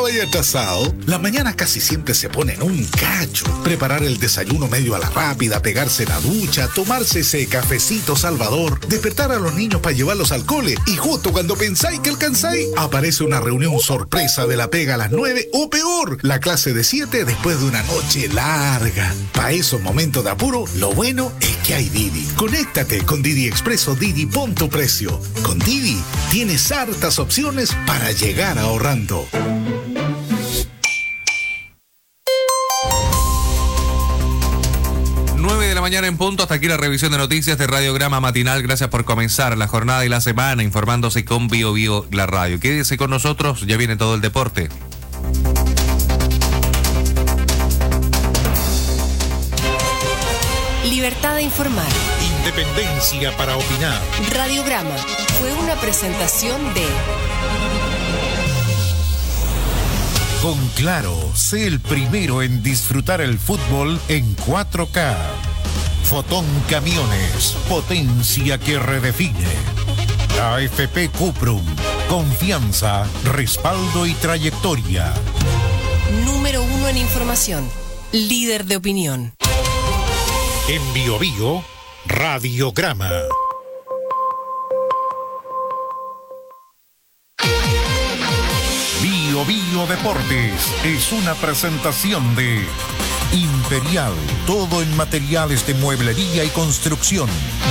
vaya atrasado. Las mañanas casi siempre se ponen un cacho. Preparar el desayuno medio a la rápida, pegarse la ducha, tomarse ese cafecito salvador, despertar a los niños para llevarlos al cole y justo cuando pensáis que alcanzáis, aparece una reunión sorpresa de la pega a las 9 o peor, la clase de 7 después de una noche larga. Para esos momentos de apuro, lo bueno es que hay Didi. Conéctate con Didi Expreso Didi, pon tu precio. Con Didi tienes hartas opciones para llegar ahorrando. Mañana en punto, hasta aquí la revisión de noticias de Radiograma Matinal. Gracias por comenzar la jornada y la semana informándose con Bio Bio la radio. Quédese con nosotros, ya viene todo el deporte. Libertad de informar. Independencia para opinar. Radiograma fue una presentación de... Con Claro, sé el primero en disfrutar el fútbol en 4K. Fotón Camiones, potencia que redefine. AFP Cuprum, confianza, respaldo y trayectoria. Número 1 en información, líder de opinión. En Bio Bio, Radiograma. Bio Bio Deportes es una presentación de Imperial, todo en materiales de mueblería y construcción.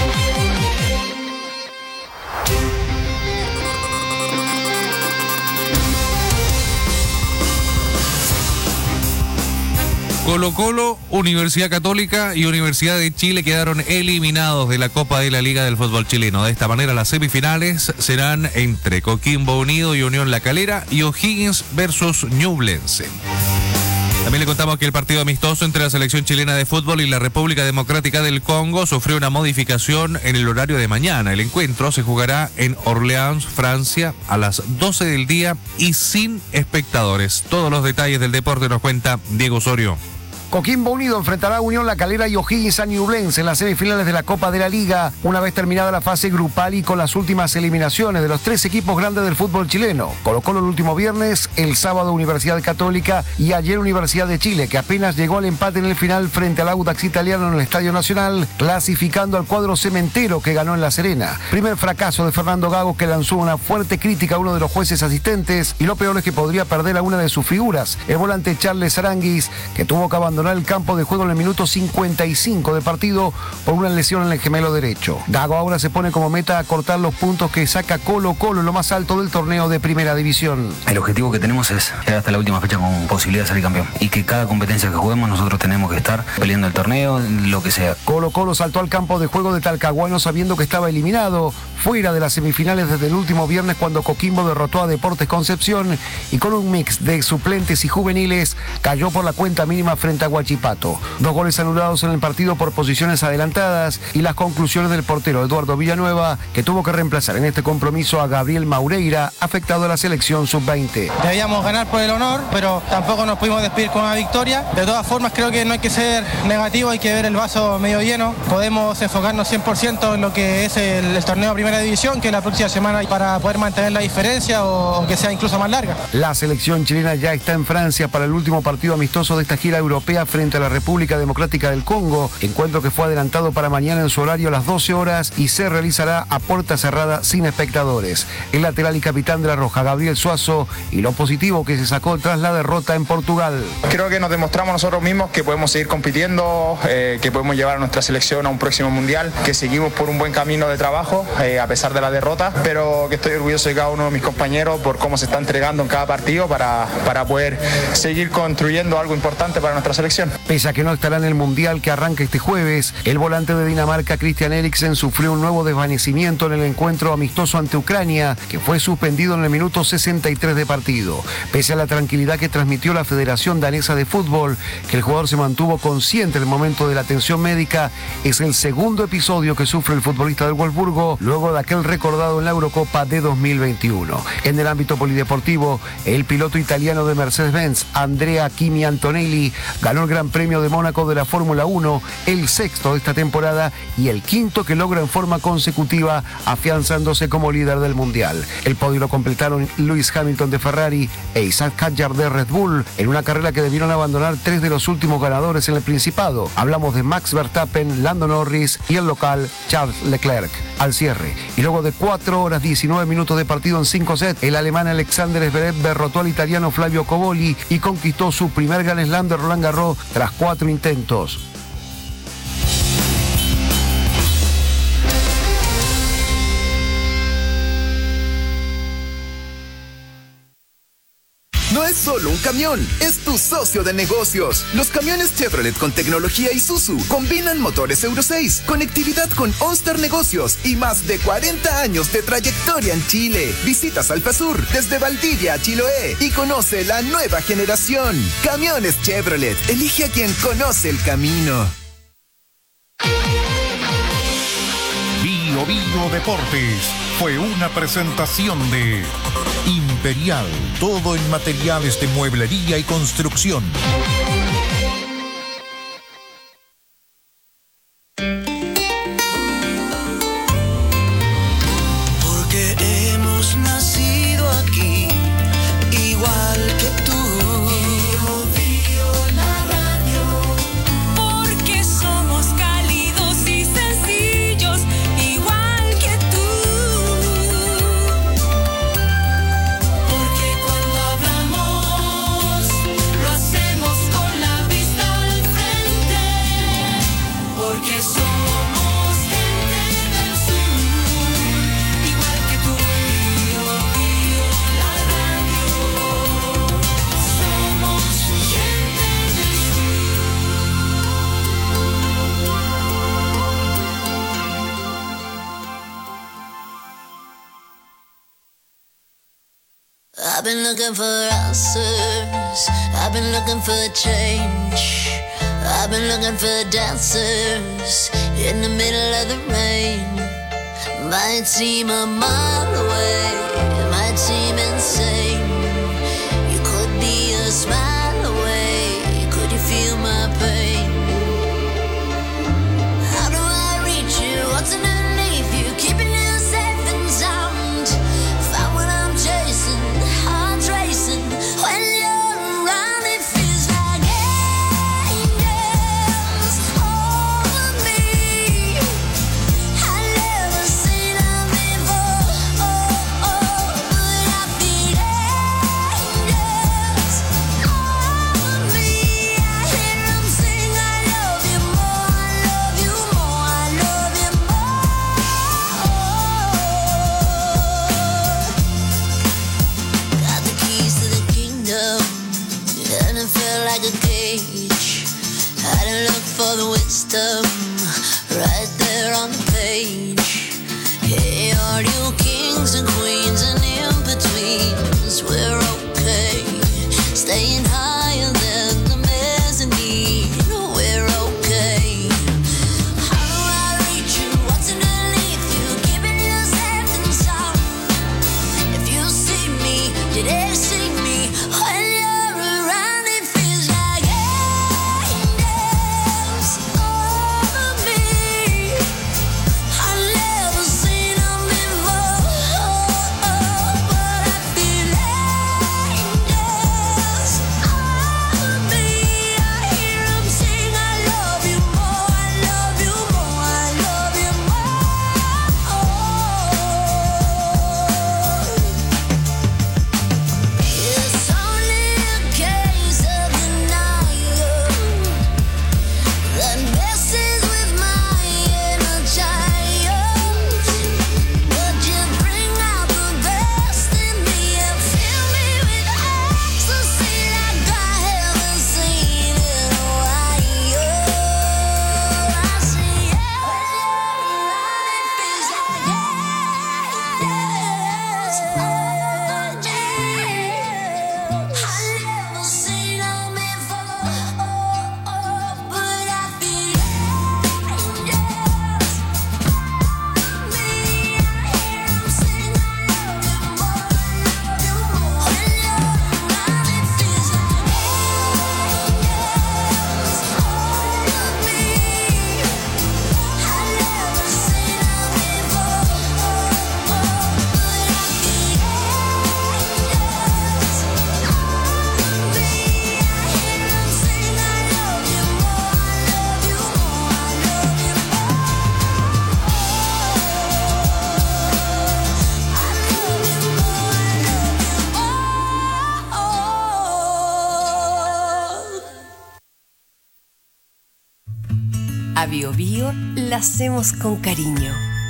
Colo-Colo, Universidad Católica y Universidad de Chile quedaron eliminados de la Copa de la Liga del Fútbol Chileno. De esta manera, las semifinales serán entre Coquimbo Unido y Unión La Calera y O'Higgins versus Ñublense. También le contamos que el partido amistoso entre la selección chilena de fútbol y la República Democrática del Congo sufrió una modificación en el horario de mañana. El encuentro se jugará en Orleans, Francia, a las 12 del día y sin espectadores. Todos los detalles del deporte nos cuenta Diego Osorio. Coquimbo Unido enfrentará a Unión La Calera y O'Higgins a Ñublense en las semifinales de la Copa de la Liga, una vez terminada la fase grupal y con las últimas eliminaciones de los 3 equipos grandes del fútbol chileno. Colo-Colo el último viernes, el sábado Universidad Católica y ayer Universidad de Chile, que apenas llegó al empate en el final frente al Audax Italiano en el Estadio Nacional, clasificando al cuadro cementero que ganó en La Serena. Primer fracaso de Fernando Gago, que lanzó una fuerte crítica a uno de los jueces asistentes, y lo peor es que podría perder a una de sus figuras, el volante Charles Aranguis, que tuvo que abandonar el campo de juego en el minuto 55 de partido por una lesión en el gemelo derecho. Gago ahora se pone como meta a cortar los puntos que saca Colo-Colo en lo más alto del torneo de Primera División. El objetivo que tenemos es llegar hasta la última fecha con posibilidad de salir campeón y que cada competencia que juguemos nosotros tenemos que estar peleando el torneo, lo que sea. Colo-Colo saltó al campo de juego de Talcahuano sabiendo que estaba eliminado, fuera de las semifinales desde el último viernes cuando Coquimbo derrotó a Deportes Concepción y con un mix de suplentes y juveniles cayó por la cuenta mínima frente a Huachipato. 2 goles anulados en el partido por posiciones adelantadas y las conclusiones del portero Eduardo Villanueva, que tuvo que reemplazar en este compromiso a Gabriel Maureira, afectado a la selección sub-20. Debíamos ganar por el honor, pero tampoco nos pudimos despedir con una victoria. De todas formas, creo que no hay que ser negativo, hay que ver el vaso medio lleno. Podemos enfocarnos 100% en lo que es el torneo de Primera División, que es la próxima semana, para poder mantener la diferencia o que sea incluso más larga. La selección chilena ya está en Francia para el último partido amistoso de esta gira europea frente a la República Democrática del Congo, encuentro que fue adelantado para mañana en su horario a las 12 horas y se realizará a puerta cerrada sin espectadores. El lateral y capitán de la Roja, Gabriel Suazo, y lo positivo que se sacó tras la derrota en Portugal. Creo que nos demostramos nosotros mismos que podemos seguir compitiendo, que podemos llevar a nuestra selección a un próximo mundial, que seguimos por un buen camino de trabajo a pesar de la derrota, pero que estoy orgulloso de cada uno de mis compañeros por cómo se está entregando en cada partido para poder seguir construyendo algo importante para nuestra selección. Pese a que no estará en el Mundial que arranca este jueves, el volante de Dinamarca, Christian Eriksen, sufrió un nuevo desvanecimiento en el encuentro amistoso ante Ucrania, que fue suspendido en el minuto 63 de partido. Pese a la tranquilidad que transmitió la Federación Danesa de Fútbol, que el jugador se mantuvo consciente en el momento de la atención médica, es el segundo episodio que sufre el futbolista del Wolfsburgo, luego de aquel recordado en la Eurocopa de 2021. En el ámbito polideportivo, el piloto italiano de Mercedes-Benz, Andrea Kimi Antonelli, ganó Ganó el Gran Premio de Mónaco de la Fórmula 1, el sexto de esta temporada y el quinto que logra en forma consecutiva, afianzándose como líder del Mundial. El podio lo completaron Lewis Hamilton de Ferrari e Isaac Hadjar de Red Bull, en una carrera que debieron abandonar 3 de los últimos ganadores en el Principado. Hablamos de Max Verstappen, Lando Norris y el local Charles Leclerc. Al cierre, y luego de 4 horas 19 minutos de partido en 5 sets, el alemán Alexander Zverev derrotó al italiano Flavio Cobolli y conquistó su primer Grand Slam de Roland Garros tras 4 intentos. No es solo un camión, es tu socio de negocios. Los camiones Chevrolet con tecnología Isuzu combinan motores Euro 6, conectividad con OnStar Negocios y más de 40 años de trayectoria en Chile. Visitas Alfasur desde Valdivia a Chiloé y conoce la nueva generación. Camiones Chevrolet, elige a quien conoce el camino. Bio Bio Deportes fue una presentación de Imperial, todo en materiales de mueblería y construcción. Porque hemos nacido aquí, igual que tú. Bio Bio la radio. Porque somos cálidos y sencillos, igual que tú. Porque cuando hablamos, lo hacemos con la vista al frente. Porque somos gente del sur, igual que tú. Bio Bio la radio. Somos gente del sur. I've been looking for answers. I've been looking for change. I've been looking for dancers in the middle of the rain. Might seem a mile away, might seem insane. You could be a smile away. Could you feel my pain? How do I reach you? What's underneath you? Keeping you safe and sound. Find what I'm chasing, heart's racing. When you're around, it feels like angels over me. I've never seen them before, but I feel angels over me. I hear them sing, I love you more, I love you more, I love you more. Got the keys to the kingdom, and it felt like a cage. Had to look for the wisdom right there on the page. Hey, all you kings and queens and in-betweens, we're okay. Staying higher than the mezzanine, we're okay. How do I reach you? What's underneath you? Keeping you safe and sound. If you see me, did they see me? When you're around, it feels like angels over A Bio Bio la hacemos con cariño.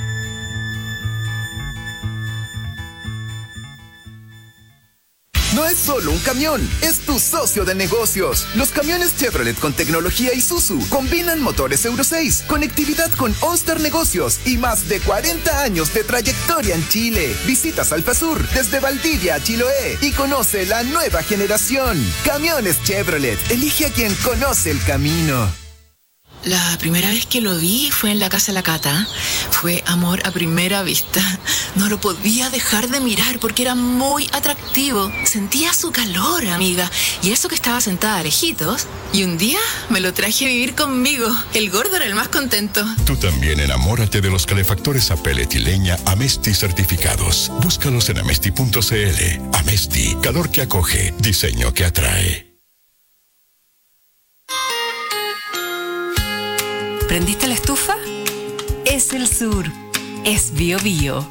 No es solo un camión, es tu socio de negocios. Los camiones Chevrolet con tecnología Isuzu combinan motores Euro 6, conectividad con OnStar Negocios y más de 40 años de trayectoria en Chile. Visitas Alfasur desde Valdivia a Chiloé y conoce la nueva generación. Camiones Chevrolet, elige a quien conoce el camino. La primera vez que lo vi fue en la casa de la Cata. Fue amor a primera vista. No lo podía dejar de mirar porque era muy atractivo. Sentía su calor, amiga. Y eso que estaba sentada a lejitos. Y un día me lo traje a vivir conmigo. El gordo era el más contento. Tú también enamórate de los calefactores a pellet y leña Amesti certificados. Búscalos en amesti.cl. Amesti, calor que acoge, diseño que atrae. ¿Prendiste la estufa? Es el sur. Es Bio Bio.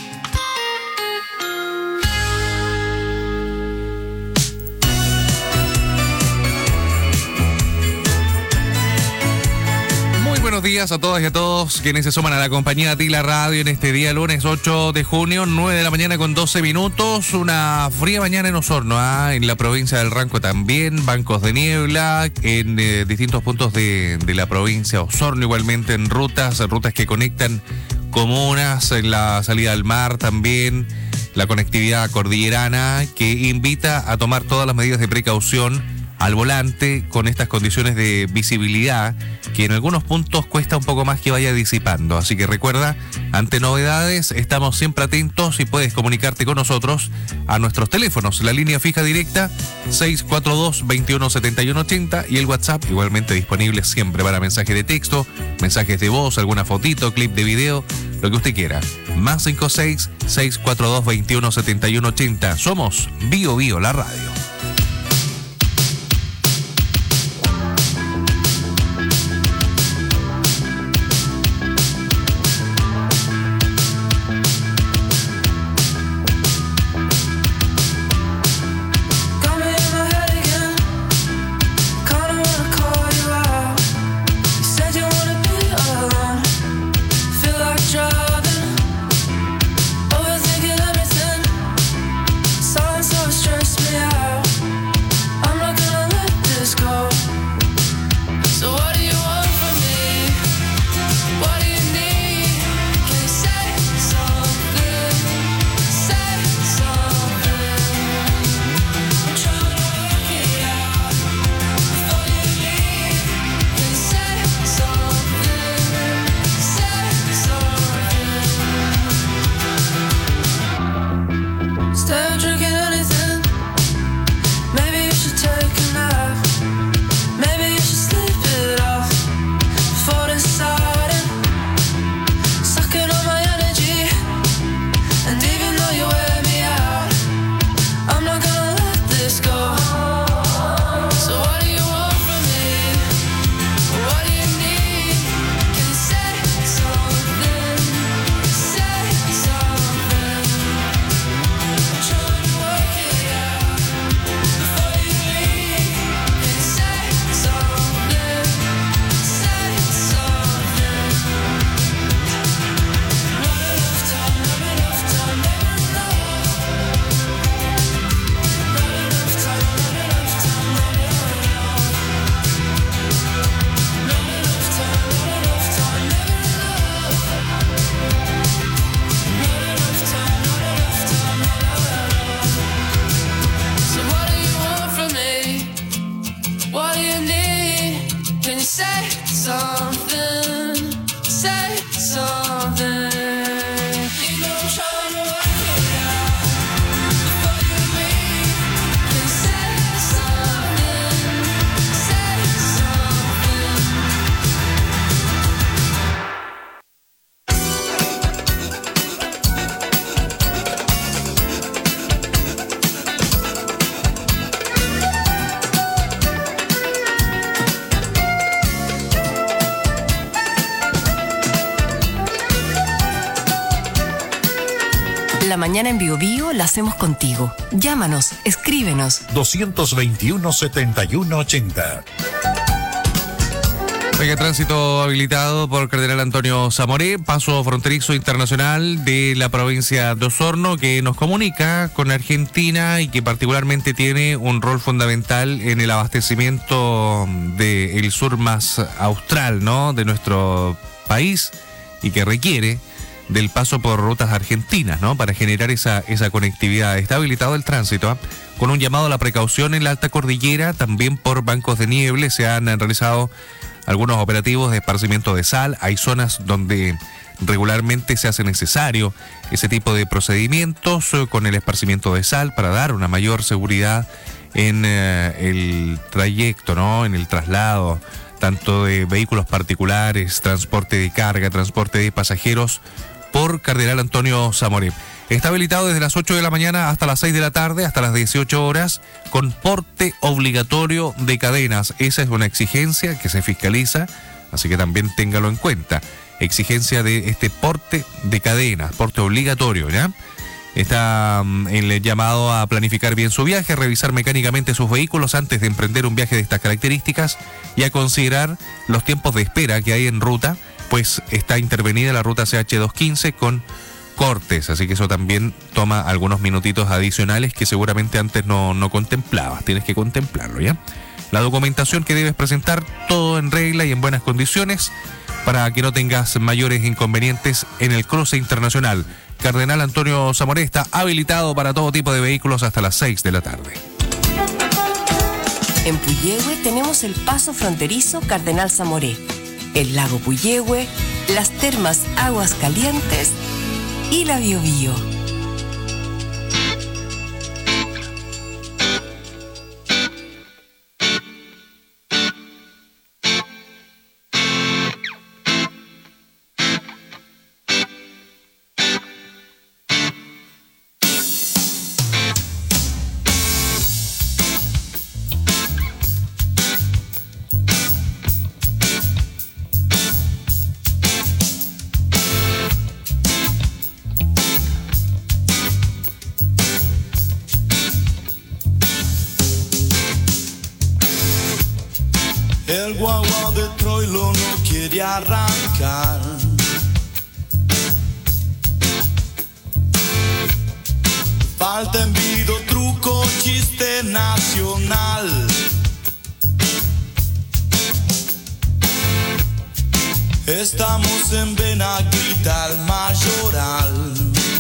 Buenos días a todas y a todos quienes se suman a la compañía de la radio en este día lunes 8 de junio, 9 de la mañana con 12 minutos. Una fría mañana en Osorno, en la provincia del Ranco también, bancos de niebla en distintos puntos de la provincia de Osorno, igualmente en rutas que conectan comunas, en la salida al mar también, la conectividad cordillerana que invita a tomar todas las medidas de precaución al volante con estas condiciones de visibilidad que en algunos puntos cuesta un poco más que vaya disipando. Así que recuerda, ante novedades estamos siempre atentos y puedes comunicarte con nosotros a nuestros teléfonos. La línea fija directa 642-217180 y el WhatsApp igualmente disponible siempre para mensajes de texto, mensajes de voz, alguna fotito, clip de video, lo que usted quiera. Más 56-642-217180. Somos Bio Bio, la radio. La mañana en Bio Bio la hacemos contigo. Llámanos, escríbenos. 221-7180. Oiga, tránsito habilitado por Cardenal Antonio Zamoré, paso fronterizo internacional de la provincia de Osorno, que nos comunica con Argentina y que particularmente tiene un rol fundamental en el abastecimiento del sur más austral, ¿no?, de nuestro país, y que requiere del paso por rutas argentinas, ¿no?, para generar esa conectividad. Está habilitado el tránsito, con un llamado a la precaución en la alta cordillera, también por bancos de nieve. Se han realizado algunos operativos de esparcimiento de sal. Hay zonas donde regularmente se hace necesario ese tipo de procedimientos con el esparcimiento de sal para dar una mayor seguridad en el trayecto, ¿no?, en el traslado, tanto de vehículos particulares, transporte de carga, transporte de pasajeros, por Cardenal Antonio Zamoré. Está habilitado desde las 8 de la mañana hasta las 6 de la tarde, hasta las 18 horas, con porte obligatorio de cadenas. Esa es una exigencia que se fiscaliza, así que también téngalo en cuenta. Exigencia de este porte de cadenas, porte obligatorio, ¿ya? Está el llamado a planificar bien su viaje, a revisar mecánicamente sus vehículos antes de emprender un viaje de estas características y a considerar los tiempos de espera que hay en ruta, pues está intervenida la ruta CH215 con cortes, así que eso también toma algunos minutitos adicionales que seguramente antes no contemplabas. Tienes que contemplarlo, ¿ya? La documentación que debes presentar, todo en regla y en buenas condiciones para que no tengas mayores inconvenientes en el cruce internacional. Cardenal Antonio Zamoré está habilitado para todo tipo de vehículos hasta las 6 de la tarde. En Puyehue tenemos el paso fronterizo Cardenal Zamoré, el lago Puyehue, las termas Aguas Calientes y la Biobío. El guagua de Troilo no quiere arrancar. Falta envido, truco, chiste nacional. Estamos en Benaguita, el Mayoral.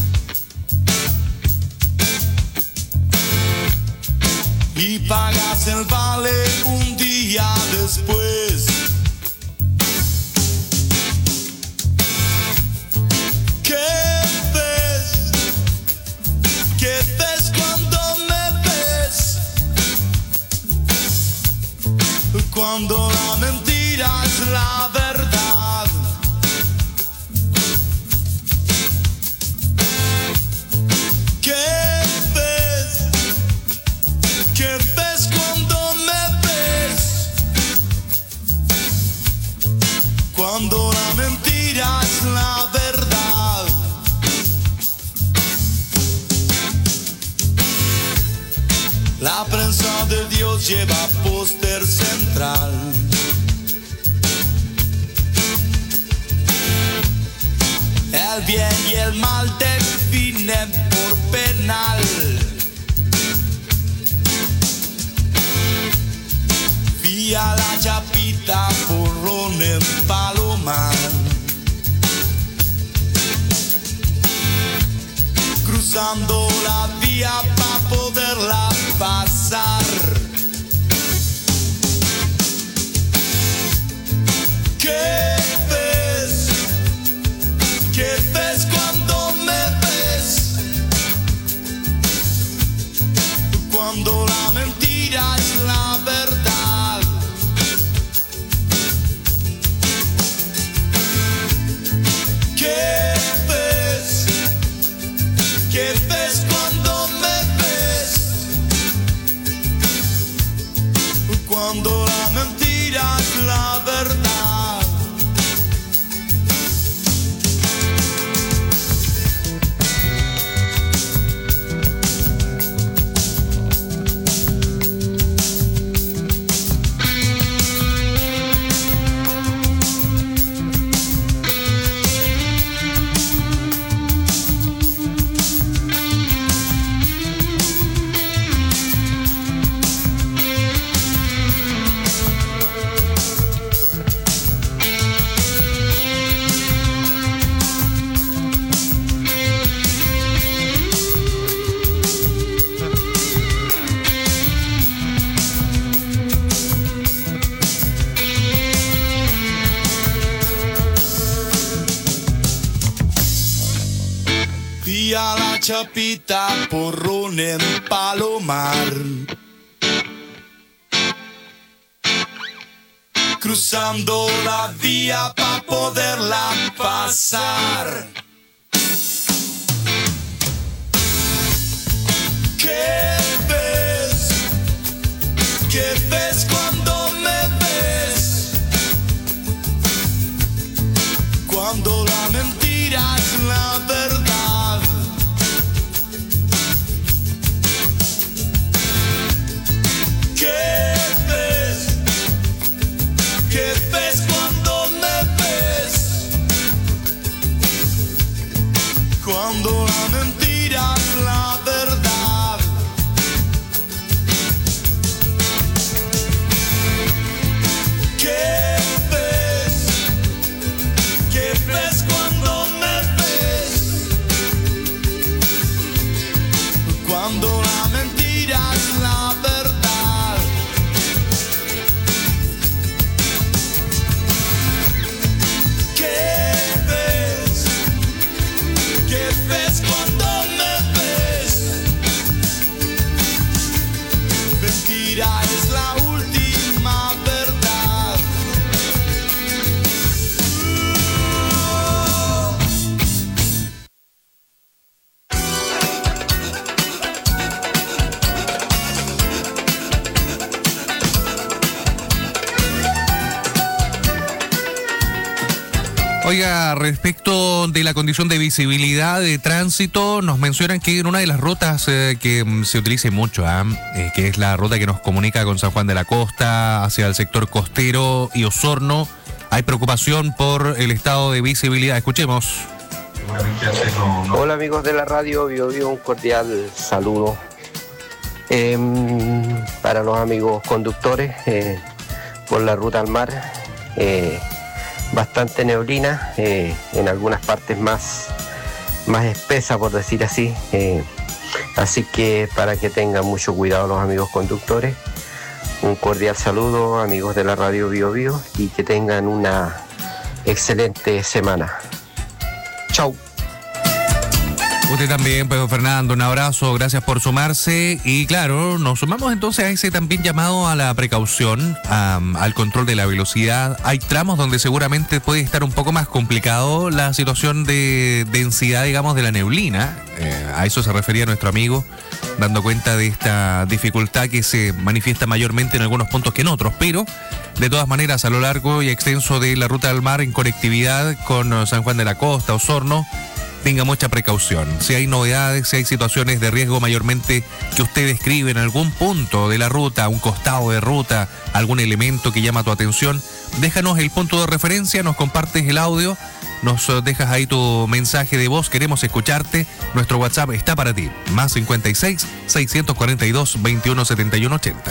Y pagas el vale un día después. ¿Qué ves? ¿Qué ves cuando me ves? Cuando la mentira es la verdad. ¿Qué ves? ¿Qué ves cuando me ves? Cuando la mentira es la verdad. La prensa de Dios lleva póster central. El bien y el mal definen por penal. Vía la Chapita, porrón en Palomar. Cruzando la vía para poderla pasar. ¿Qué ves? ¿Qué ves cuando me ves? Cuando la mentira es la verdad. ¿Qué ves? ¿Qué ves cuando me ves? Cuando la mentira es la verdad. chapita, porrón en Palomar. Cruzando la vía pa' poderla pasar. ¿Qué ves? ¿Qué ves cuando me ves? Cuando la mentira es la verdad. ¿Qué ves? ¿Qué ves cuando me ves? Cuando la mentira es la verdad. ¿Qué ves? ¿Qué ves cuando me ves? Cuando la mentira es la verdad. ¿Qué ves? ¿Qué ves cuando me ves? Mentira es la última verdad. Oiga, respecto de la condición de visibilidad de tránsito, nos mencionan que en una de las rutas que se utiliza mucho, que es la ruta que nos comunica con San Juan de la Costa hacia el sector costero y Osorno, hay preocupación por el estado de visibilidad. Escuchemos. Hola amigos de la radio Bio Bio, un cordial saludo para los amigos conductores por la ruta al mar. Bastante neblina, en algunas partes más espesa, por decir así. Así que para que tengan mucho cuidado los amigos conductores. Un cordial saludo, amigos de la radio Bio Bio, y que tengan una excelente semana. Chau. Usted también, Pedro Fernando, un abrazo, gracias por sumarse. Y claro, nos sumamos entonces a ese también llamado a la precaución, al control de la velocidad. Hay tramos donde seguramente puede estar un poco más complicado la situación de densidad, digamos, de la neblina. A eso se refería nuestro amigo, dando cuenta de esta dificultad que se manifiesta mayormente en algunos puntos que en otros. Pero, de todas maneras, a lo largo y extenso de la ruta del mar, en conectividad con San Juan de la Costa, Osorno, tenga mucha precaución. Si hay novedades, si hay situaciones de riesgo mayormente que usted describe en algún punto de la ruta, un costado de ruta, algún elemento que llama tu atención, déjanos el punto de referencia, nos compartes el audio, nos dejas ahí tu mensaje de voz, queremos escucharte. Nuestro WhatsApp está para ti, más 56 642 21 71 80.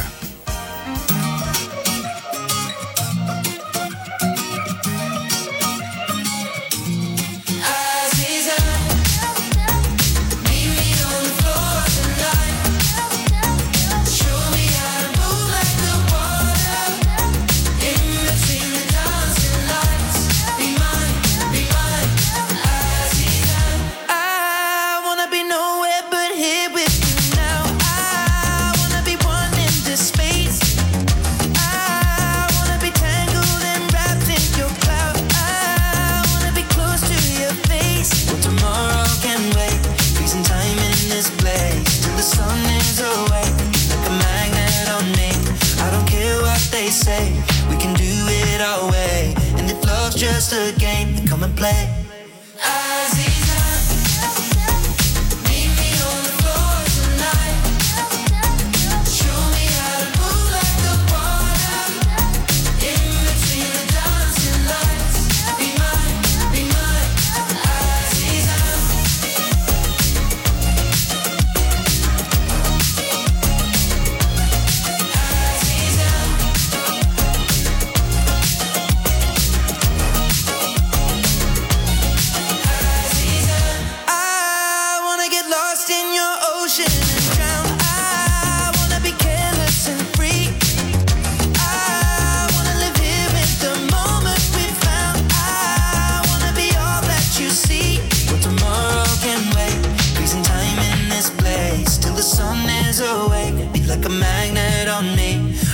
Just a game, then come and play.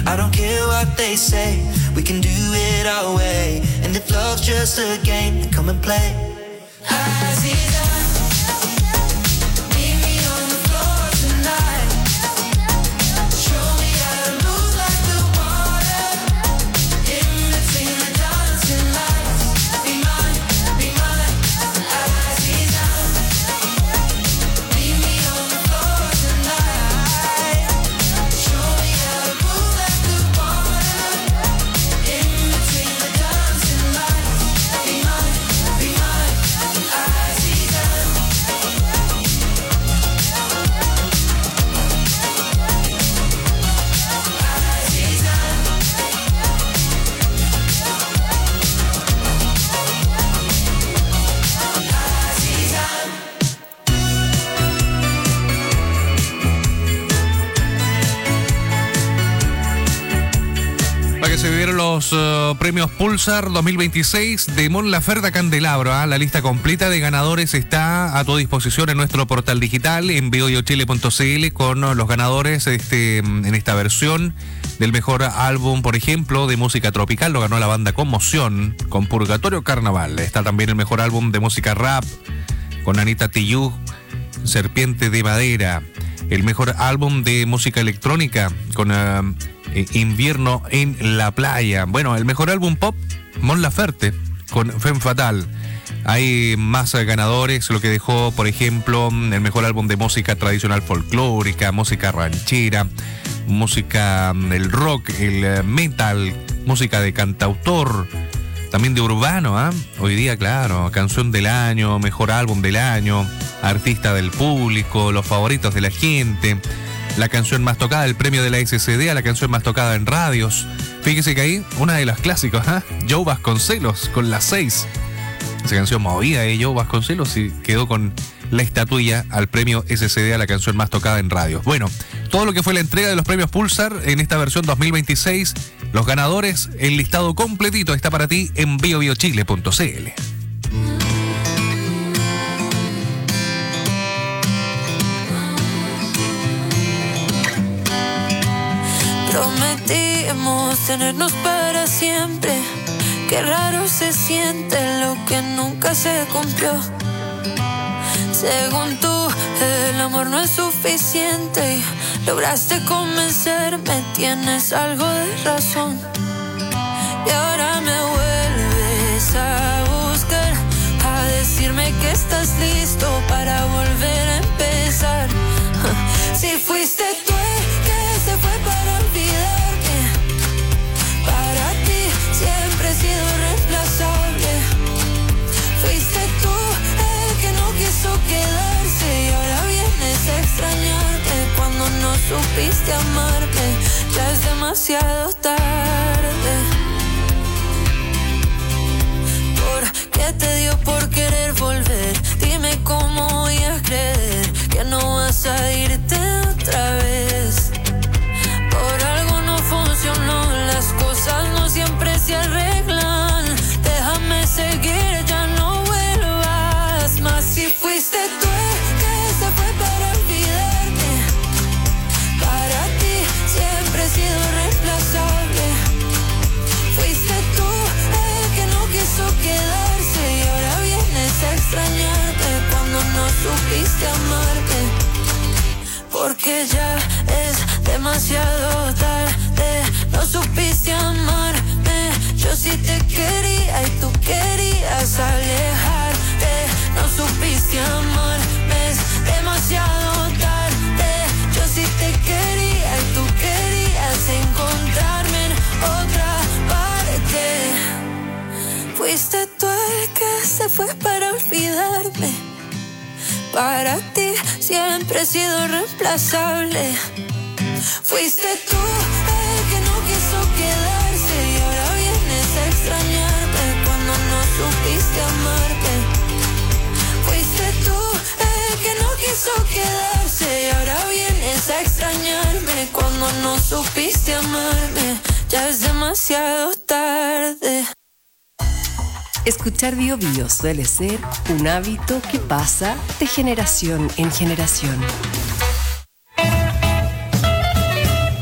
I don't care what they say, we can do it our way. And if love's just a game, then come and play. Se vivieron los premios Pulsar 2026 de Mon Laferte Candelabro. La lista completa de ganadores está a tu disposición en nuestro portal digital en biochile.cl con los ganadores en esta versión del mejor álbum, por ejemplo, de música tropical. Lo ganó la banda Conmoción con Purgatorio Carnaval. Está también el mejor álbum de música rap con Anita Tijoux, Serpiente de Madera. El mejor álbum de música electrónica con Invierno en la Playa. Bueno, el mejor álbum pop, Mon Laferte con Femme Fatale. Hay más ganadores, lo que dejó, por ejemplo, el mejor álbum de música tradicional folclórica, música ranchera, música, el rock, el metal, música de cantautor, también de urbano, hoy día, claro, canción del año, mejor álbum del año, artista del público, los favoritos de la gente, la canción más tocada, el premio de la SCD a la canción más tocada en radios. Fíjese que ahí, una de las clásicos, Joe Vasconcelos con Las 6. Esa canción movida de Joe Vasconcelos y quedó con la estatuilla al premio SCD a la canción más tocada en radios. Bueno, todo lo que fue la entrega de los premios Pulsar en esta versión 2026, los ganadores, el listado completito está para ti en biobiochile.cl. Prometimos tenernos para siempre. Qué raro se siente lo que nunca se cumplió. Según tú, el amor no es suficiente y lograste convencerme, tienes algo de razón. Y ahora me vuelves a buscar, a decirme que estás listo para volver a empezar. Si fuiste tú el que se fue para olvidarme, para ti siempre he sido reemplazable. Fuiste tú el que no quiso quedarse y ahora vienes a extrañarme cuando no supiste amarme. Ya es demasiado tarde. ¿Por qué te dio por querer volver? Dime cómo voy a creer que no vas a irte otra vez. Por algo no funcionó, las cosas no siempre se arreglan. Déjame seguir, ya no vuelvas más. Si fuiste tú el que se fue para olvidarme, para ti siempre he sido reemplazable. Fuiste tú el que no quiso quedarse y ahora vienes a extrañarme cuando no supiste amarme. Porque ya es demasiado tarde, no supiste amarme. Yo sí te quería y tú querías alejarte. No supiste amarme, es demasiado tarde. Yo sí te quería y tú querías encontrarme en otra parte. Fuiste tú el que se fue para olvidarme. Para ti siempre he sido reemplazable. Fuiste tú el que no quiso quedarse y ahora vienes a extrañarme cuando no supiste amarme. Fuiste tú el que no quiso quedarse y ahora vienes a extrañarme cuando no supiste amarme. Ya es demasiado tarde. Escuchar Bio Bio suele ser un hábito que pasa de generación en generación. Me pica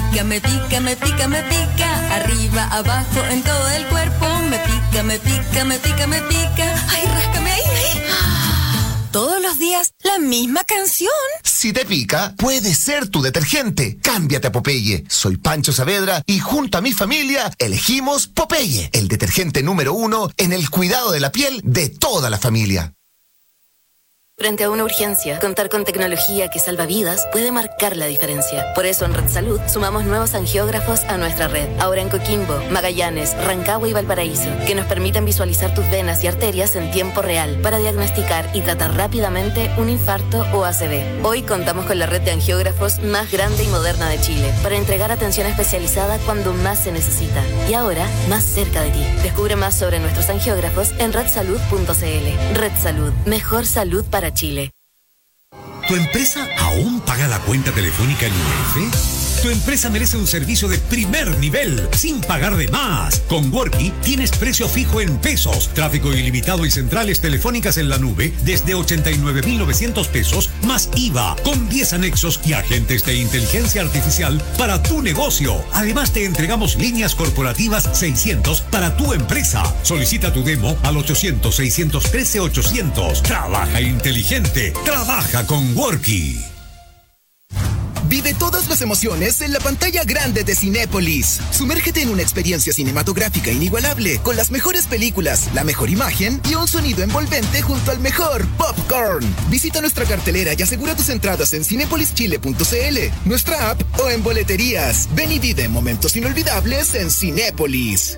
pica, me pica, me pica, me pica. Arriba, abajo, en todo el cuerpo. Me pica, me pica, me pica, me pica. Ay, ráscame ahí, ahí. Todos los días, la misma canción. Si te pica, puede ser tu detergente. Cámbiate a Popeye. Soy Pancho Saavedra y junto a mi familia elegimos Popeye, el detergente número 1 en el cuidado de la piel de toda la familia. Frente a una urgencia, contar con tecnología que salva vidas puede marcar la diferencia. Por eso en Red Salud sumamos nuevos angiógrafos a nuestra red. Ahora en Coquimbo, Magallanes, Rancagua y Valparaíso, que nos permiten visualizar tus venas y arterias en tiempo real para diagnosticar y tratar rápidamente un infarto o ACV. Hoy contamos con la red de angiógrafos más grande y moderna de Chile para entregar atención especializada cuando más se necesita. Y ahora, más cerca de ti. Descubre más sobre nuestros angiógrafos en redsalud.cl. Red Salud. Mejor salud para Chile. ¿Tu empresa aún paga la cuenta telefónica en UF? Tu empresa merece un servicio de primer nivel, sin pagar de más. Con Worky tienes precio fijo en pesos, tráfico ilimitado y centrales telefónicas en la nube desde 89.900 pesos más IVA, con 10 anexos y agentes de inteligencia artificial para tu negocio. Además te entregamos líneas corporativas 600 para tu empresa. Solicita tu demo al 800-613-800. Trabaja inteligente, trabaja con Worky. Vive todas las emociones en la pantalla grande de Cinépolis. Sumérgete en una experiencia cinematográfica inigualable, con las mejores películas, la mejor imagen y un sonido envolvente junto al mejor popcorn. Visita nuestra cartelera y asegura tus entradas en cinepolischile.cl, nuestra app o en boleterías. Ven y vive momentos inolvidables en Cinépolis.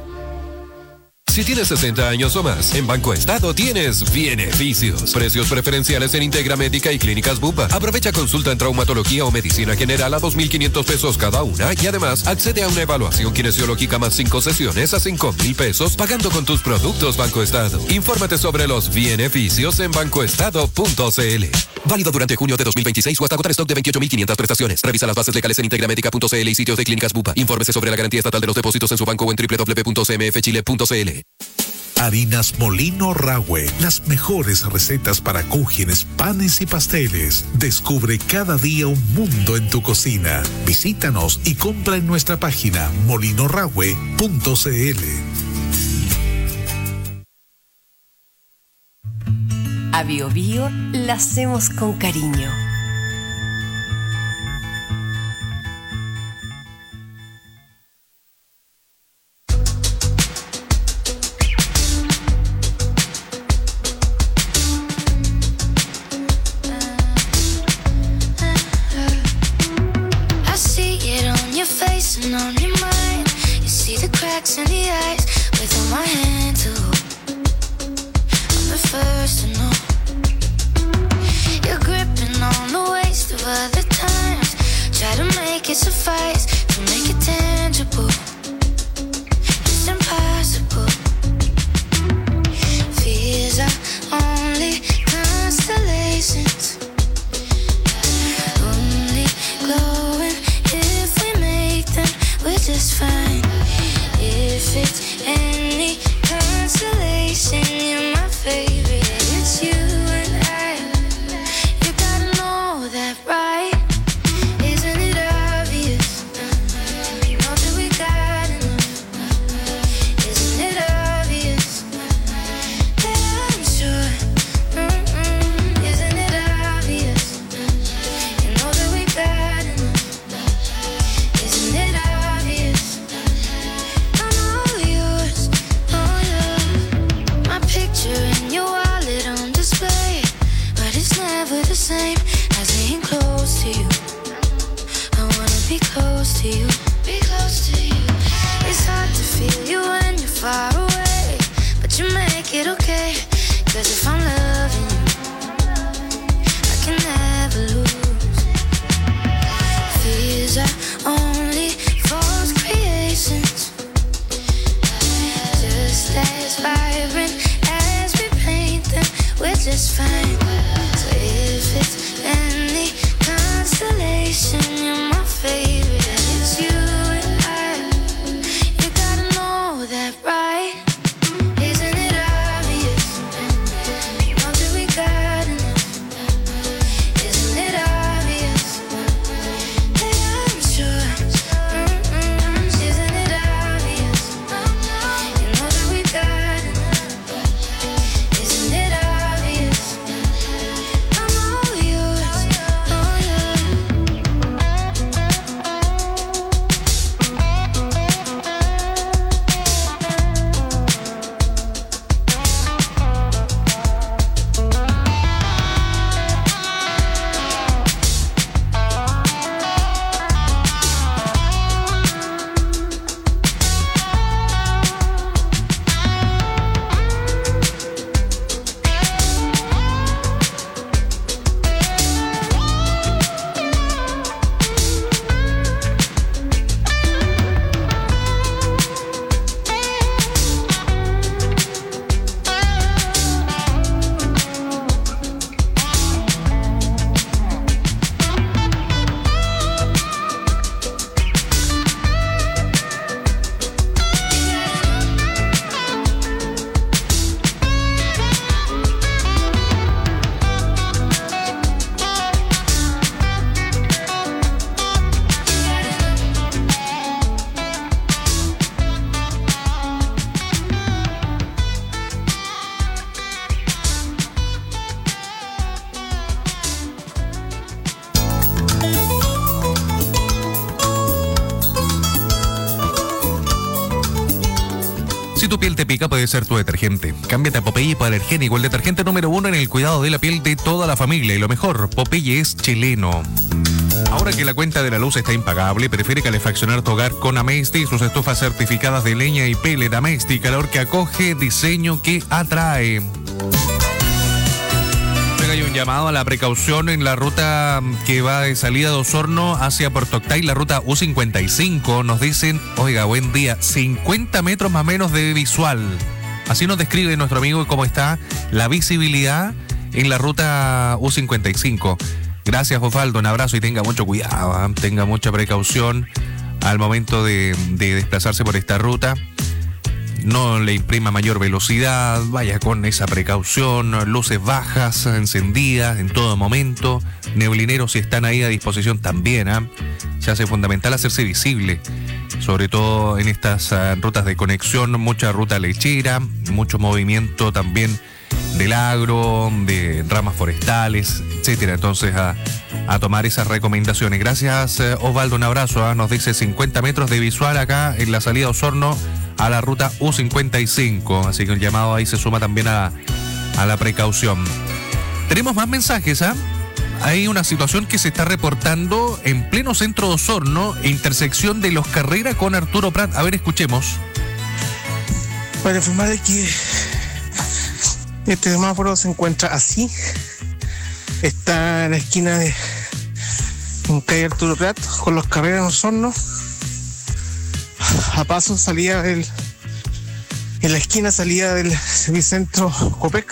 Si tienes 60 años o más, en Banco Estado tienes beneficios. Precios preferenciales en Integra Médica y Clínicas Bupa. Aprovecha consulta en traumatología o medicina general a 2.500 pesos cada una y además accede a una evaluación kinesiológica más 5 sesiones a 5.000 pesos pagando con tus productos Banco Estado. Infórmate sobre los beneficios en bancoestado.cl. Válido durante junio de 2026 o hasta agotar stock de 28.500 prestaciones. Revisa las bases legales en integramedica.cl y sitios de Clínicas Bupa. Infórmese sobre la garantía estatal de los depósitos en su banco o en www.cmfchile.cl. Harinas Molino Rahue, las mejores recetas para cúgenes, panes y pasteles. Descubre cada día un mundo en tu cocina. Visítanos y compra en nuestra página molinorahue.cl. A Bio Bio la hacemos con cariño. And on your mind, you see the cracks in the ice. Without my hand to hold, I'm the first to know. You're gripping on the waist of other times. Try to make it suffice, to make it tangible. It's impossible. Fears are only constellations, only glowing if we make them. We're just fine. If it's any consolation, you're my favorite. It's you and I. You gotta know that, right? Isn't it obvious? You know that we got enough. Isn't it obvious? That I'm sure. Isn't it obvious? You know that we got enough. Isn't it obvious? I'm all yours, all yours. My picture in your wallet on display, but it's never the same as being close to you. I wanna be close to you, be close to you. It's hard to feel you when you're far away, but you make it okay. 'Cause if I'm loving you, I can never lose. Fears are only false creations, just as vibrant as we paint them. We're just fine. So if it's any constellation, you're my favorite. It's you and I. You gotta know that, right? Isn't it obvious? You Si tu piel te pica, puede ser tu detergente. Cámbiate a Popeye Hipoalergénico, el detergente número 1 en el cuidado de la piel de toda la familia. Y lo mejor, Popeye es chileno. Ahora que la cuenta de la luz está impagable, prefiere calefaccionar tu hogar con Amesti y sus estufas certificadas de leña y pellet. Amesti, calor que acoge, diseño que atrae. Hay un llamado a la precaución en la ruta que va de salida de Osorno hacia Puerto Octay, la ruta U55. Nos dicen, oiga, buen día, 50 metros más o menos de visual. Así nos describe nuestro amigo cómo está la visibilidad en la ruta U55. Gracias, Osvaldo, un abrazo y tenga mucho cuidado, tenga mucha precaución al momento de desplazarse por esta ruta. No le imprima mayor velocidad, vaya con esa precaución, luces bajas, encendidas en todo momento, neblineros si están ahí a disposición también, se hace fundamental hacerse visible, sobre todo en estas rutas de conexión, mucha ruta lechera, mucho movimiento también del agro, de ramas forestales, etcétera. Entonces a tomar esas recomendaciones. Gracias, Osvaldo, un abrazo, nos dice 50 metros de visual acá en la salida de Osorno a la ruta U55, así que el llamado ahí se suma también a la precaución. Tenemos más mensajes, Hay una situación que se está reportando en pleno centro de Osorno, intersección de Los Carrera con Arturo Prat. A ver, escuchemos. Para informar de que este semáforo se encuentra así, está en la esquina de calle Arturo Prat con Los Carrera en Osorno. A paso salía en la esquina salía del servicentro Copec,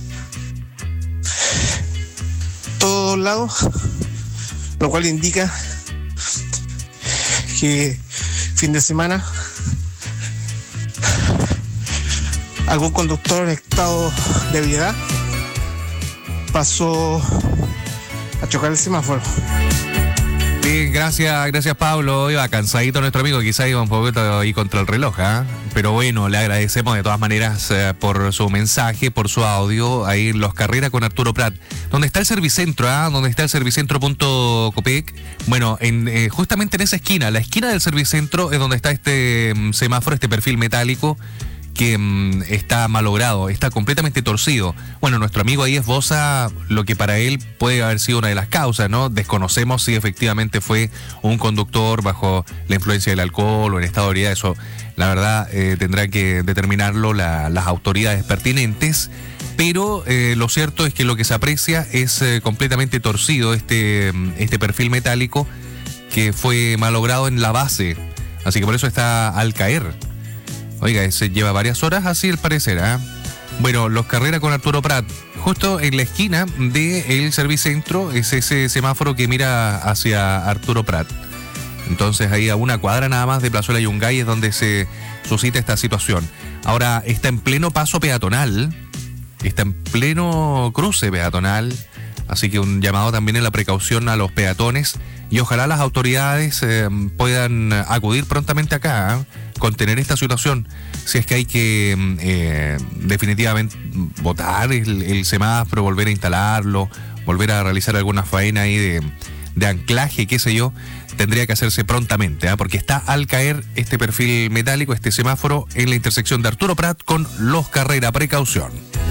todos lados, lo cual indica que fin de semana algún conductor en estado de ebriedad pasó a chocar el semáforo. Sí, gracias Pablo. Iba cansadito nuestro amigo, quizá iba un poquito ahí contra el reloj, pero bueno, le agradecemos de todas maneras por su mensaje, por su audio, ahí en Los Carreras con Arturo Prat. Donde está el Servicentro, donde está el Servicentro.copec. Bueno, justamente en esa esquina, la esquina del Servicentro es donde está este semáforo, este perfil metálico que está malogrado, está completamente torcido. Bueno, nuestro amigo ahí esboza lo que para él puede haber sido una de las causas, ¿no? Desconocemos si efectivamente fue un conductor bajo la influencia del alcohol o en estado de ebriedad. Eso, la verdad, tendrá que determinarlo las autoridades pertinentes. Pero lo cierto es que lo que se aprecia es completamente torcido este perfil metálico que fue malogrado en la base. Así que por eso está al caer. Oiga, se lleva varias horas así al parecer, Bueno, Los Carreras con Arturo Prat. Justo en la esquina del Servicentro es ese semáforo que mira hacia Arturo Prat. Entonces ahí a una cuadra nada más de Plazuela Yungay es donde se suscita esta situación. Ahora está en pleno paso peatonal, está en pleno cruce peatonal, así que un llamado también en la precaución a los peatones y ojalá las autoridades puedan acudir prontamente acá, contener esta situación, si es que hay que definitivamente botar el semáforo, volver a instalarlo, volver a realizar alguna faena ahí de anclaje, qué sé yo, tendría que hacerse prontamente, porque está al caer este perfil metálico, este semáforo en la intersección de Arturo Prat con Los Carrera. Precaución.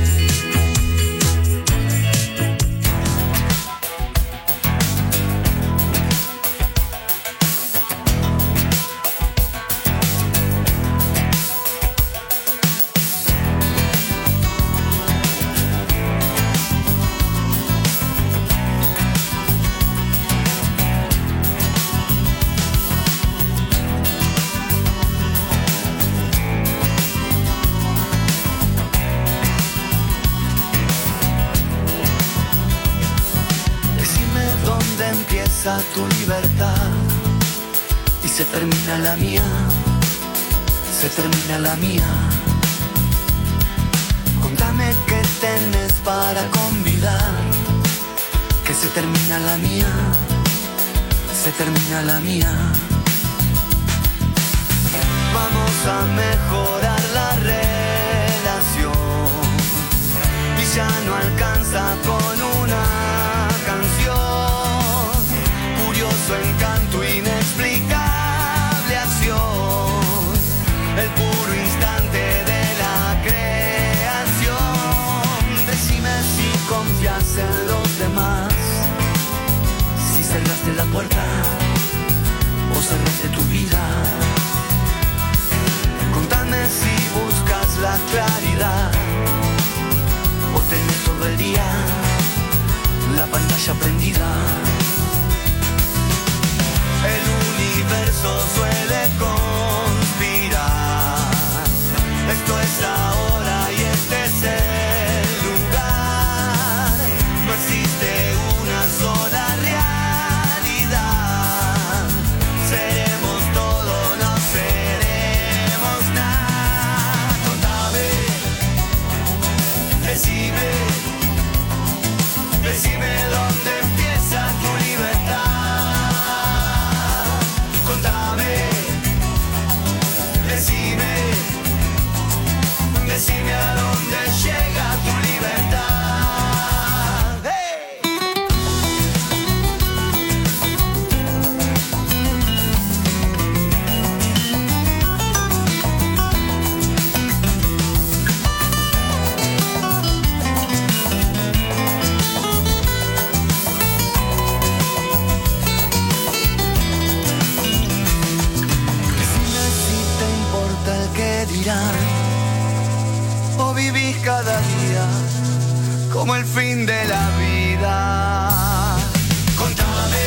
Tu libertad y se termina la mía, se termina la mía. Contame qué tenés para convidar, que se termina la mía, se termina la mía. Vamos a mejorar la relación y ya no alcanza con una canción. Curioso encanto, inexplicable acción, el puro instante de Decime a dónde llega tu libertad. Decime si te importa el que dirán, o vivís cada día como el fin de la vida. Contame,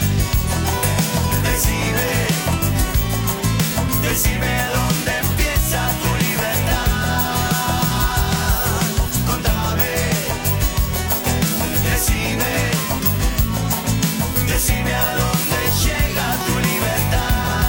decime dónde empieza tu libertad. Contame, decime a dónde llega tu libertad.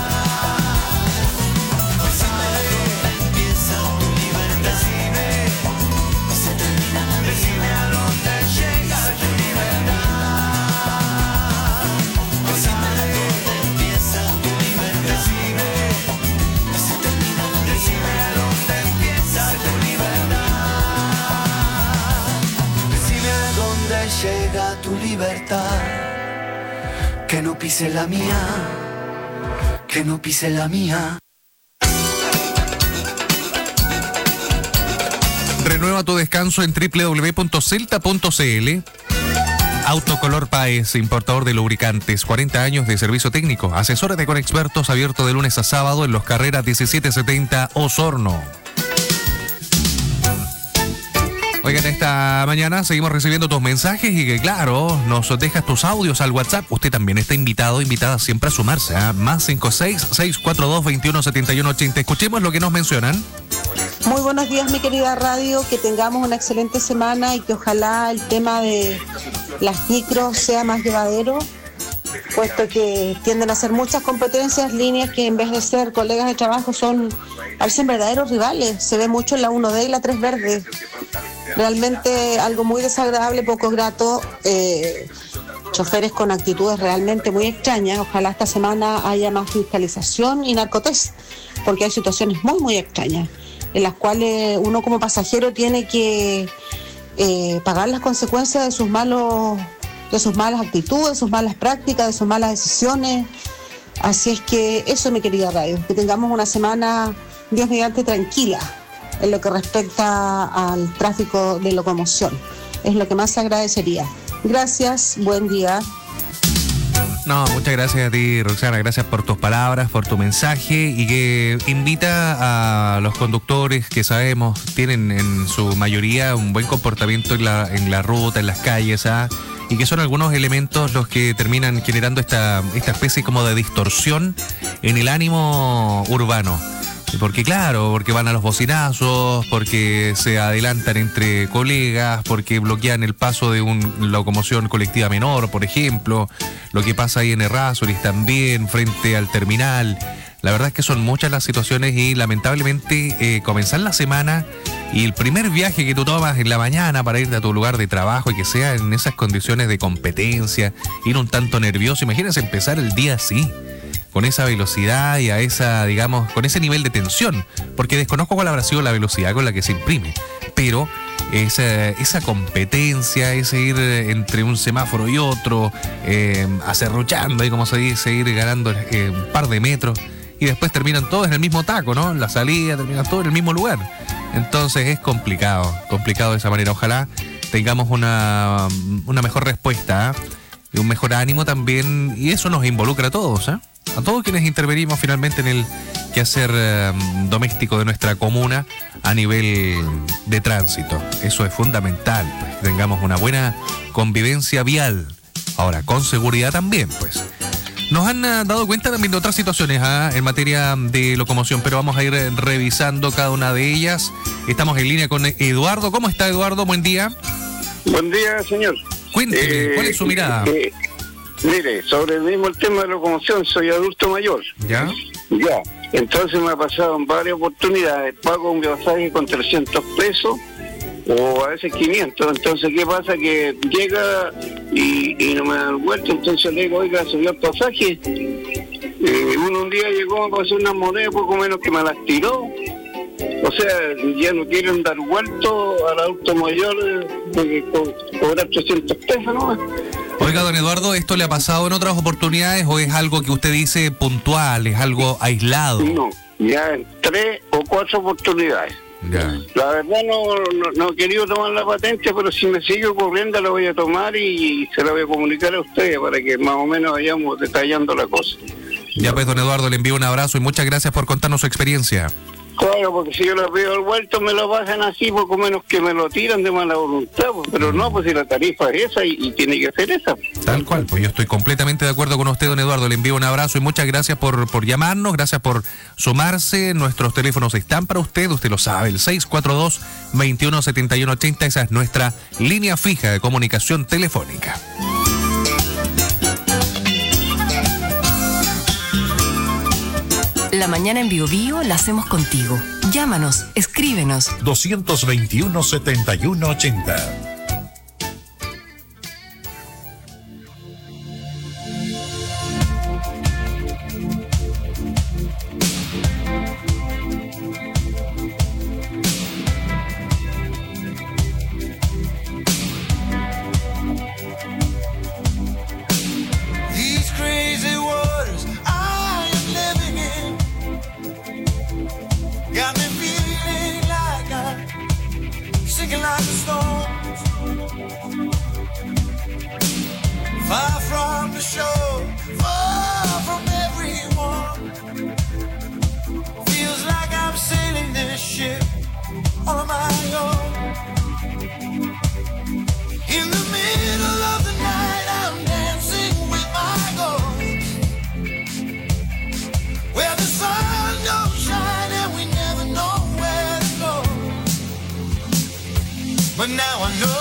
Llega tu libertad, que no pise la mía, que no pise la mía. Renueva tu descanso en www.celta.cl. Autocolor Páez, importador de lubricantes, 40 años de servicio técnico, asesores de Conexpertos, abierto de lunes a sábado en Los Carreras 1770 Osorno. Oigan, esta mañana seguimos recibiendo tus mensajes y que, claro, nos dejas tus audios al WhatsApp. Usted también está invitado, invitada siempre a sumarse, ¿eh? Más 56-642-217180. Escuchemos lo que nos mencionan. Muy buenos días, mi querida radio, que tengamos una excelente semana y que ojalá el tema de las micros sea más llevadero, puesto que tienden a ser muchas competencias, líneas que en vez de ser colegas de trabajo parecen verdaderos rivales. Se ve mucho en la 1D y la 3 verde. Realmente algo muy desagradable, poco grato, choferes con actitudes realmente muy extrañas. Ojalá esta semana haya más fiscalización y narcotest, porque hay situaciones muy, muy extrañas en las cuales uno como pasajero tiene que pagar las consecuencias de sus malas actitudes, de sus malas prácticas, de sus malas decisiones. Así es que eso, mi querida radio, que tengamos una semana, Dios mediante, tranquila en lo que respecta al tráfico de locomoción. Es lo que más agradecería. Gracias, buen día. No, muchas gracias a ti, Roxana, gracias por tus palabras, por tu mensaje y que invita a los conductores que sabemos tienen en su mayoría un buen comportamiento en la ruta, en las calles, y que son algunos elementos los que terminan generando esta especie como de distorsión en el ánimo urbano. Porque claro, porque van a los bocinazos, porque se adelantan entre colegas, porque bloquean el paso de una locomoción colectiva menor, por ejemplo, lo que pasa ahí en Errázuriz también, frente al terminal. La verdad es que son muchas las situaciones y lamentablemente comenzar la semana y el primer viaje que tú tomas en la mañana para irte a tu lugar de trabajo y que sea en esas condiciones de competencia, ir un tanto nervioso, imagínense empezar el día así, con esa velocidad y a esa, digamos, con ese nivel de tensión, porque desconozco cuál habrá sido la velocidad con la que se imprime, pero esa competencia, ese ir entre un semáforo y otro, acerruchando, y como se dice, ir ganando un par de metros, y después terminan todos en el mismo taco, ¿no? La salida, terminan todos en el mismo lugar. Entonces es complicado de esa manera. Ojalá tengamos una mejor respuesta, y un mejor ánimo también, y eso nos involucra a todos, a todos quienes intervenimos finalmente en el quehacer doméstico de nuestra comuna a nivel de tránsito. Eso es fundamental, pues, que tengamos una buena convivencia vial. Ahora, con seguridad también, pues. Nos han dado cuenta también de otras situaciones en materia de locomoción, pero vamos a ir revisando cada una de ellas. Estamos en línea con Eduardo. ¿Cómo está, Eduardo? Buen día. Buen día, señor. Cuénteme, ¿cuál es su mirada? Mire, sobre el mismo tema de locomoción, soy adulto mayor. ¿Ya? Ya. Entonces me ha pasado en varias oportunidades. Pago un pasaje con 300 pesos o a veces 500. Entonces, ¿qué pasa? Que llega y no me da vuelta. Entonces le digo, oiga, subió el pasaje. Un día llegó, me pasó una moneda poco menos que me las tiró. O sea, ya no quieren dar vuelto al adulto mayor de cobrar 300 pesos, ¿no? Oiga, don Eduardo, ¿esto le ha pasado en otras oportunidades o es algo que usted dice puntual, es algo aislado? No, ya en 3 o 4 oportunidades. Ya. La verdad no he querido tomar la patente, pero si me sigue ocurriendo la voy a tomar y se la voy a comunicar a ustedes para que más o menos vayamos detallando la cosa. Ya pues, don Eduardo, le envío un abrazo y muchas gracias por contarnos su experiencia. Claro, porque si yo lo pido al vuelto me lo pasan así, poco menos que me lo tiran de mala voluntad, pero no, pues si la tarifa es esa y tiene que ser esa. Tal cual, pues yo estoy completamente de acuerdo con usted, don Eduardo, le envío un abrazo y muchas gracias por llamarnos, gracias por sumarse, nuestros teléfonos están para usted lo sabe, el 642-217180, esa es nuestra línea fija de comunicación telefónica. La mañana en Bio Bio la hacemos contigo. Llámanos, escríbenos. 221-7180. Far from the shore, far from everyone. Feels like I'm sailing this ship on my own. In the middle of the night, I'm dancing with my ghost. Where the sun don't shine and we never know where to go. But now I know.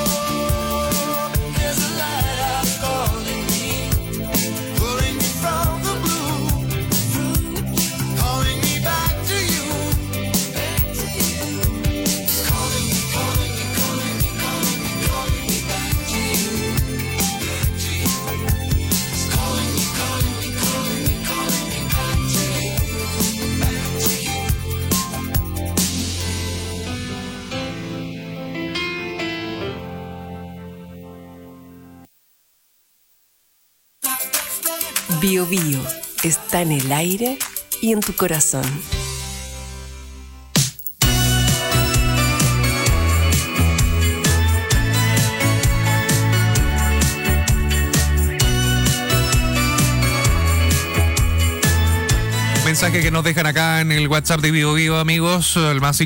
From Bio Bio está en el aire y en tu corazón. Mensaje que nos dejan acá en el WhatsApp de Vivo Vivo, amigos, el más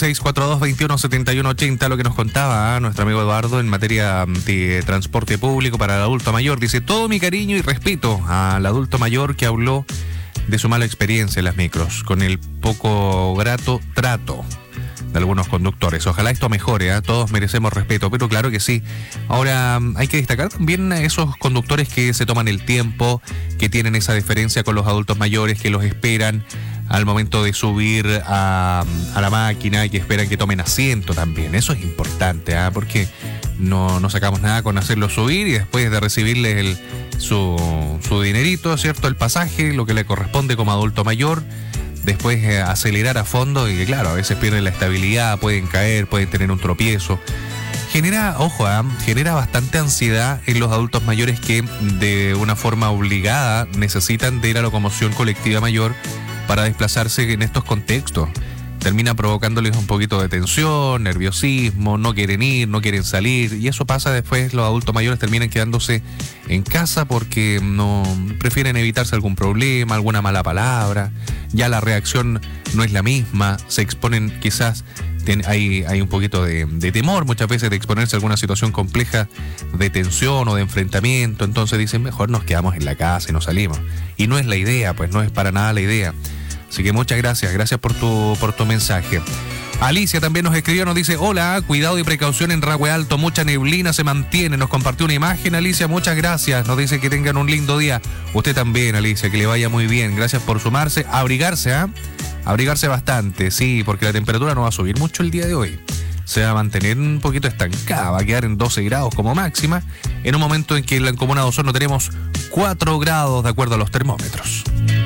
56642217180, lo que nos contaba nuestro amigo Eduardo en materia de transporte público para el adulto mayor. Dice: todo mi cariño y respeto al adulto mayor que habló de su mala experiencia en las micros, con el poco grato trato de algunos conductores. Ojalá esto mejore, todos merecemos respeto, pero claro que sí. Ahora hay que destacar también a esos conductores que se toman el tiempo, que tienen esa deferencia con los adultos mayores, que los esperan al momento de subir a la máquina y que esperan que tomen asiento también. Eso es importante, porque no sacamos nada con hacerlos subir y después de recibirles su dinerito, ¿cierto? El pasaje, lo que le corresponde como adulto mayor. Después acelerar a fondo y claro, a veces pierden la estabilidad, pueden caer, pueden tener un tropiezo. Genera bastante ansiedad en los adultos mayores que de una forma obligada necesitan de la locomoción colectiva mayor para desplazarse en estos contextos. Termina provocándoles un poquito de tensión, nerviosismo, no quieren ir, no quieren salir, y eso pasa después. Los adultos mayores terminan quedándose en casa porque no prefieren evitarse algún problema, alguna mala palabra, ya la reacción no es la misma, se exponen quizás, hay un poquito de temor muchas veces de exponerse a alguna situación compleja de tensión o de enfrentamiento, entonces dicen mejor nos quedamos en la casa y no salimos. Y no es la idea, pues no es para nada la idea. Así que muchas gracias por tu mensaje. Alicia también nos escribió, nos dice: hola, cuidado y precaución en Rahue Alto, mucha neblina se mantiene. Nos compartió una imagen, Alicia, muchas gracias. Nos dice que tengan un lindo día. Usted también, Alicia, que le vaya muy bien. Gracias por sumarse. Abrigarse, abrigarse bastante, sí, porque la temperatura no va a subir mucho el día de hoy. Se va a mantener un poquito estancada, va a quedar en 12 grados como máxima, en un momento en que en la comuna de Osorno tenemos 4 grados de acuerdo a los termómetros.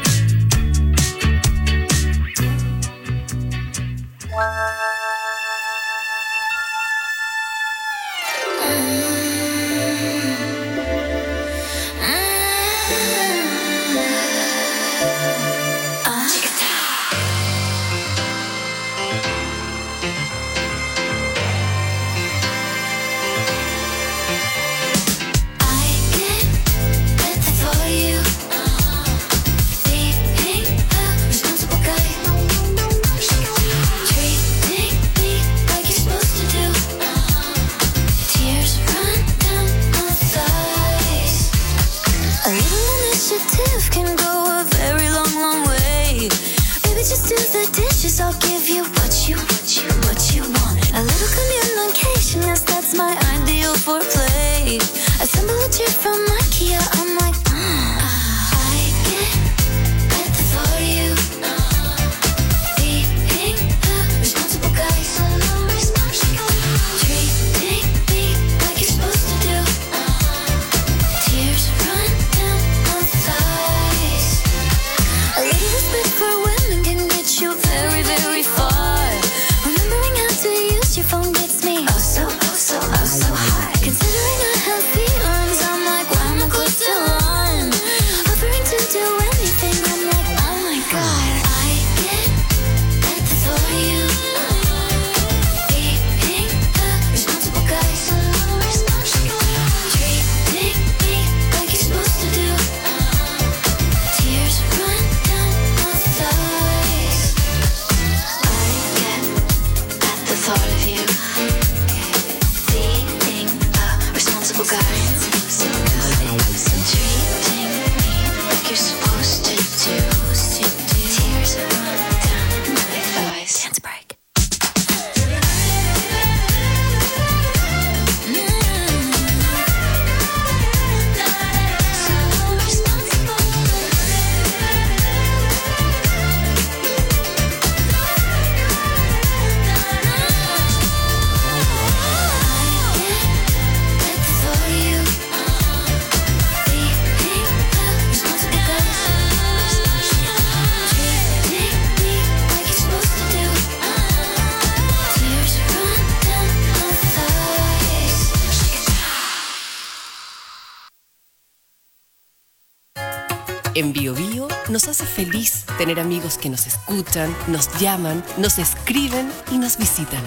I'll give you what you want. A little communication, yes, that's my ideal foreplay. Assemble a chair from IKEA, I'm like, I get the thought of you being a responsible guy. Treating me like you're supposed to do. Tears run down my thighs. A little respect for women can get you very, very far. En Biobío nos hace feliz tener amigos que nos escuchan, nos llaman, nos escriben y nos visitan.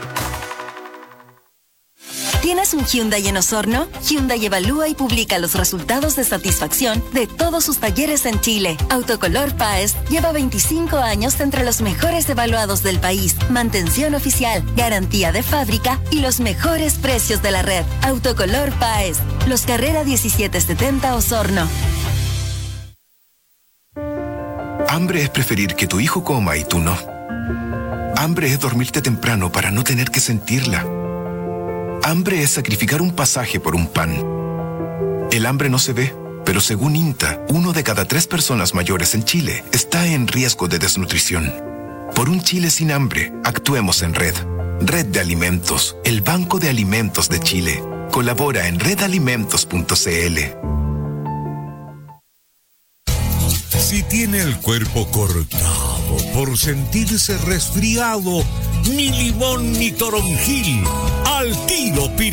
¿Tienes un Hyundai en Osorno? Hyundai evalúa y publica los resultados de satisfacción de todos sus talleres en Chile. Autocolor Páez lleva 25 años entre los mejores evaluados del país. Mantención oficial, garantía de fábrica y los mejores precios de la red. Autocolor Páez, Los Carrera 1770 Osorno. Hambre es preferir que tu hijo coma y tú no. Hambre es dormirte temprano para no tener que sentirla. Hambre es sacrificar un pasaje por un pan. El hambre no se ve, pero según INTA, 1 de cada 3 personas mayores en Chile está en riesgo de desnutrición. Por un Chile sin hambre, actuemos en Red. Red de Alimentos, el Banco de Alimentos de Chile. Colabora en redalimentos.cl. Si tiene el cuerpo cortado por sentirse resfriado, ni limón ni toronjil, al tiro